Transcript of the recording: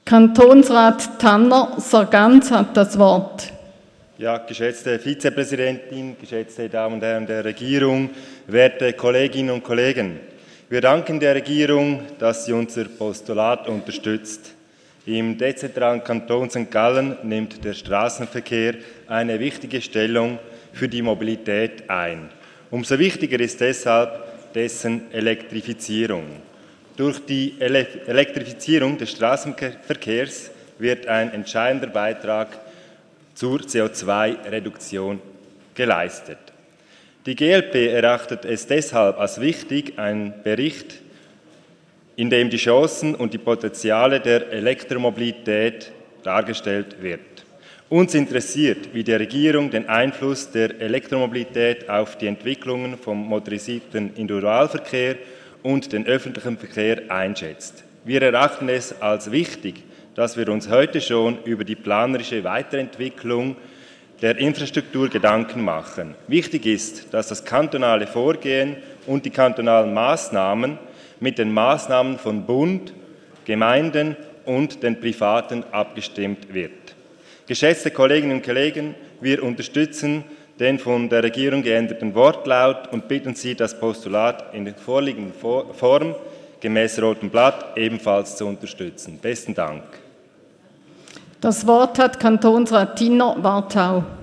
Kantonsrat Tanner Sargans hat das Wort. Ja, geschätzte Vizepräsidentin, geschätzte Damen und Herren der Regierung, werte Kolleginnen und Kollegen. Wir danken der Regierung, dass sie unser Postulat unterstützt. Im dezentralen Kanton St. Gallen nimmt der Straßenverkehr eine wichtige Stellung für die Mobilität ein. Umso wichtiger ist deshalb dessen Elektrifizierung. Durch die Elektrifizierung des Straßenverkehrs wird ein entscheidender Beitrag zur CO2-Reduktion geleistet. Die GLP erachtet es deshalb als wichtig, einen Bericht, in dem die Chancen und die Potenziale der Elektromobilität dargestellt wird. Uns interessiert, wie die Regierung den Einfluss der Elektromobilität auf die Entwicklungen vom motorisierten Individualverkehr und den öffentlichen Verkehr einschätzt. Wir erachten es als wichtig, dass wir uns heute schon über die planerische Weiterentwicklung der Infrastruktur Gedanken machen. Wichtig ist, dass das kantonale Vorgehen und die kantonalen Maßnahmen mit den Maßnahmen von Bund, Gemeinden und den Privaten abgestimmt wird. Geschätzte Kolleginnen und Kollegen, wir unterstützen den von der Regierung geänderten Wortlaut und bitten Sie, das Postulat in der vorliegenden Form gemäß Rotem Blatt ebenfalls zu unterstützen. Besten Dank. Das Wort hat Kantonsrat Tiner Wartau.